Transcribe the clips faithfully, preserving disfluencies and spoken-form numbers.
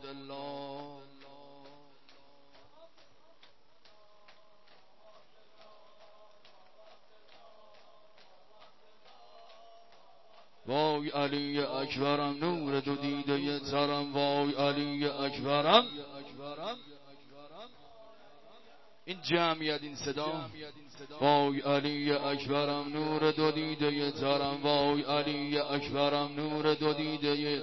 وای علی اکبرم نور دو دیده ترم، وای علی اکبرم. این جمعیت این صدا، وای علی اکبرم نور دو دیده ترم، وای علی اکبرم نور دو دیده.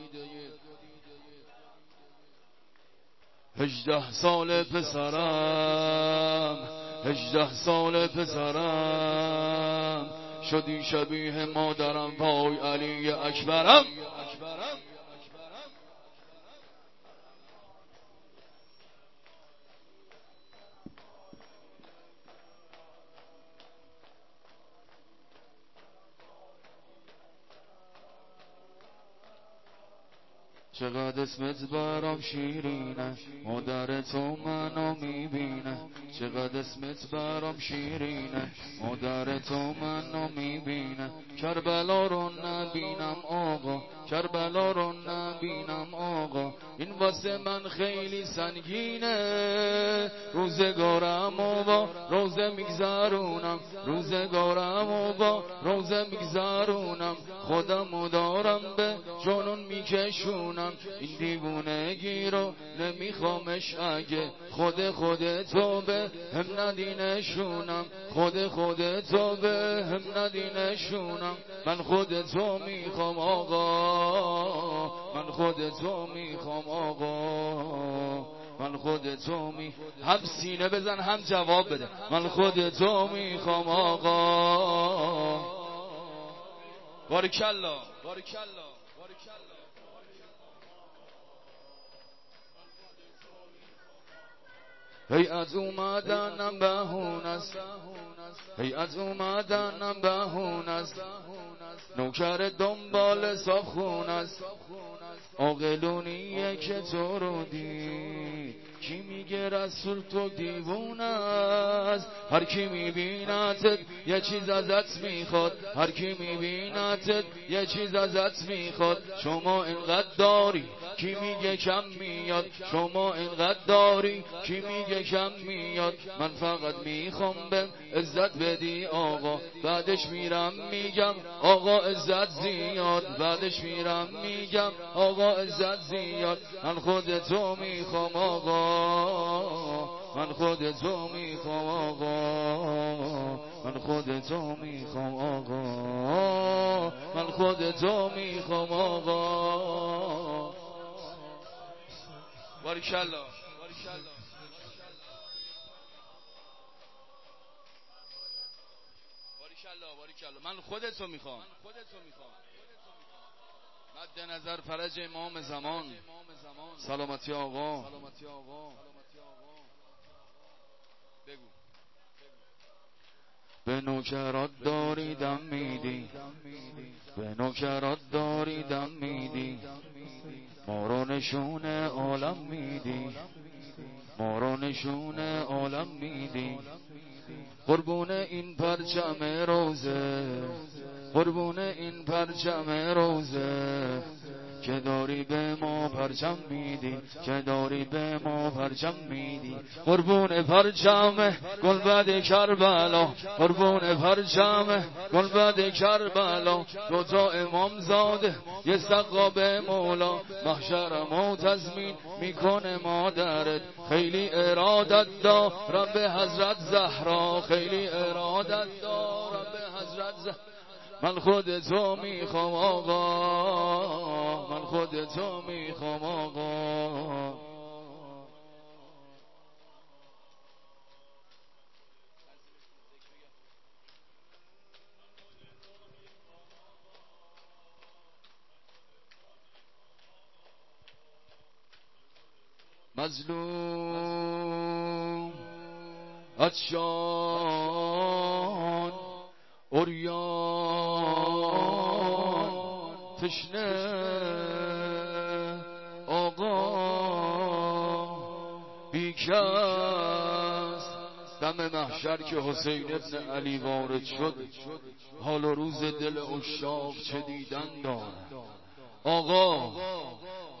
هجده سال پسرم، هجده سال پسرم، شدی شبیه مادرم، وای علی اکبرم. چقدر اسمت برام شیرینه، مادر تو منو میبینه. چقدر اسمت برام شیرینه، مادر تو منو میبینه. کربلا رو نبینم آقا، کربلا رو نبینم آقا، این واسه من خیلی سنگینه. روزگارم و با روزه میگذرونم، روزگارم و با روزه میگذرونم. خودمو دارم به جنون میکشونم، این دیوونگی رو نمیخوامش. اگه خود خود تو به هم ندی نشونم، خود خود تو به هم ندی نشونم. من خود تو میخوام آقا، من خود تو میخوام آقا، من خود تو می. هم سینه بزن هم جواب بده. من خود تو میخوام آقا. بارکالله بارکالله. هی از اومدنم بهون است، هی از اومدنم بهون است. نوکر دنبال صابخون است، عاقلونیه که تو رو دید. کی میگه رسول تو دیوونه است؟ هر کی میبینتت یه چیز ازت میخواد، هر کی میبینتت یه چیز ازت میخواد. شما اینقدر داری کی میگه کم میاد، شما اینقدر داری کی میگه کم میاد. من فقط میخوام به عزت بدی آقا، بعدش میرم میگم آقا عزت زیاد، بعدش میرم میگم آقا عزت زیاد. من خود تو میخوام آقا، من خود تو میخوام آقا، من خود تو میخوام آقا، من خود تو میخوام آقا. بارکالله بارکالله بارکالله. من خودت رو میخوام. مد نظر فرج امام زمان، سلامتی آقا. بگو. به نوکرات داری دم میدی، به نوکرات داری دم میدی. ما رو نشون عالم میدی، ما رو نشون عالم میدی. قربون این پرچم روزه، قربون این پرچم روزه، که داری به ما پرچم میدی، که داری به ما پرچم میدی. قربون پرچم گلبد کربلا، قربون پرچم گلبد کربلا. دو تا امام زاده یه سقا به مولا، محشرم و تضمین میکنه مادرت. خیلی ارادت دارم به حضرت زهرا، خیلی ارادت دارم به حضرت زهرا. من خود تو میخوام آقا، من خود تو میخوام آقا. مظلوم عطشان عریان تشنه آقا بیکس. دم محشر که حسین ابن علی وارد شد، حال و روز دل عشاق چه دیدن داره. آقا